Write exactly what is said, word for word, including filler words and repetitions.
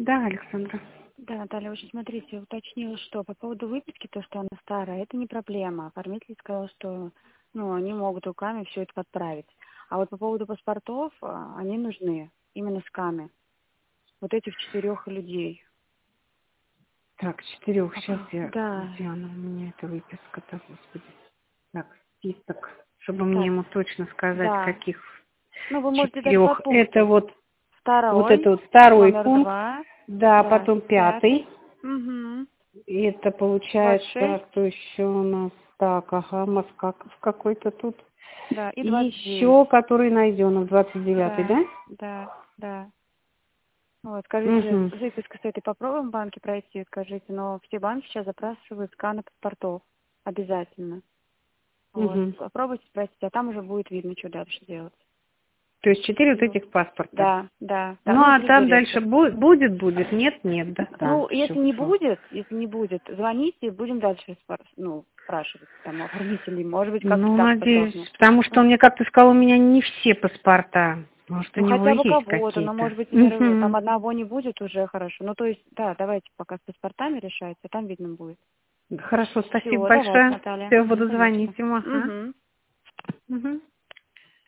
Да, Александра. Да, Наталья, очень смотрите, уточнила, что по поводу выписки, то, что она старая, это не проблема. Оформитель сказал, что ну, они могут руками все это подправить. А вот по поводу паспортов, а, они нужны, именно сканы. Вот этих четырех людей. Так, четырех. Сейчас Ага. я... Да. Где она у меня, эта выписка-то, господи. Так, список. Чтобы мне Так, ему точно сказать, да. каких Ну, вы можете дать по четырех. Это пункту. вот, вот Второй, это вот второй номер пункт. два, Да, да, потом пятый. пятый, угу. И это двадцать получается, шесть, кто еще у нас? Так, ага, Москаков какой-то тут. да, и И двадцать девять. еще, который найден, двадцать девятый, Да, да? да, да. Вот, скажите, Угу. выписка с этой попробуем в банке пройти, скажите, но все банки сейчас запрашивают сканы паспортов. Обязательно. Вот, Угу. попробуйте спросить, а там уже будет видно, что дальше делать. То есть четыре вот Вот. этих паспорта. Да, да, да, Ну, ну и а плюс там дальше директор. бу- будет, будет, нет, нет, да, да, Ну, все, если не все. будет, если не будет, звоните, будем дальше спор- ну, спрашивать там оформителей. Может быть, как-то Ну, так надеюсь, способны. потому что он мне как-то сказал, у меня не все паспорта. Может, у Ну, него хотя бы есть кого-то, но, какие-то. может быть, например, там Угу. одного не будет уже хорошо. Ну, то есть, да, давайте пока с паспортами решайте, а там видно будет. Хорошо, спасибо Все, давайте, большое. Наталья. Все, Угу, буду конечно. звонить ему. Ага. Угу. Угу.